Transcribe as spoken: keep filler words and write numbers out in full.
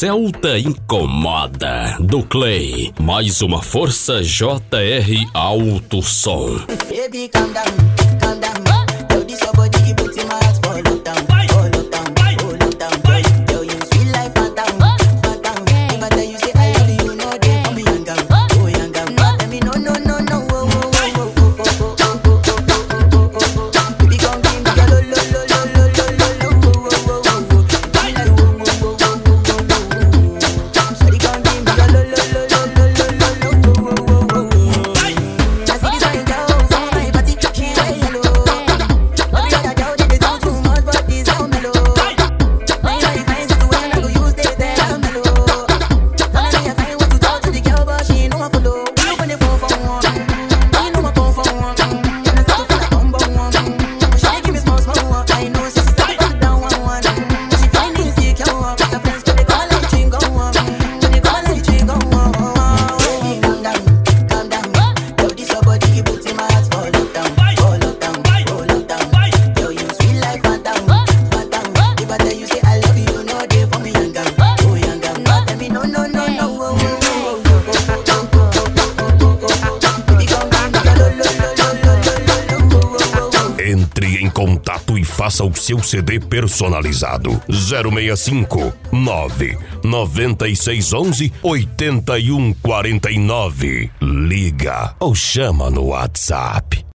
Celta Incomoda, do Clay. Mais uma força J R Alto Som. Baby, calm down, calm down. Yo, this your body, you put in my heart for lockdown, for lockdown, for lockdown. Yo, you sweet life, phantom, phantom. If I tell you say I love you, you know they for me young girl, oh young girl. No, tell me no, no, no, no, oh, oh, oh, oh, oh, oh, oh, oh, oh, oh, oh. Baby, come give me your lo, lo, lo, lo, lo, lo, lo, lo, oh, oh, oh, oh, oh. Give me like oh, oh, oh, oh, oh, oh, oh. Shawty, come give me your lo, lo, lo, lo, lo, lo, lo, lo, oh, oh, oh, oh. I see this fine girl for my party, she wear yellow. Every other girl they dey talk too much, but this girl mellow. When you ready find situation, I go use they tell mellow. Finally I find way to talk to the girl, but she ain't no one follow. You when they fall for one, you know I come for one. When I start to feel like I'm born one, she dey give me small small one. I know she she start to put down one one. She find it insecure, cause her friends go they call her chingo one, go they call her chingo one. Baby, calm down, calm down. Yo, this your body, you put in my heart for lockdown, for lockdown, for lockdown. Yo, you sweet life, phantom, phantom. If I tell you say I love you, you know they for me young girl, oh young girl. No, tell me no, no, no, no, oh, oh, oh, oh, oh, oh, oh, oh, oh. Baby, come give me your lo, lo, lo, lo, lo, lo, lo, oh, oh, oh, oh. Entre em contato e faça o seu C D personalizado. zero seis cinco nove nove seis um um oito um quatro nove. Liga ou chama no WhatsApp.